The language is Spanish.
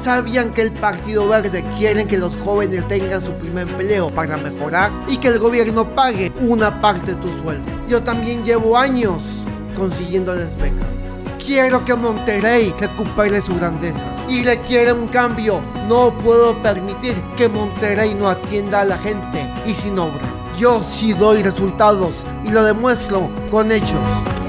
¿Sabían que el Partido Verde quiere que los jóvenes tengan su primer empleo para mejorar y que el gobierno pague una parte de tu sueldo? Yo también llevo años consiguiéndoles becas. Quiero que Monterrey recupere su grandeza y requiere un cambio. No puedo permitir que Monterrey no atienda a la gente y sin obra. Yo sí doy resultados y lo demuestro con hechos.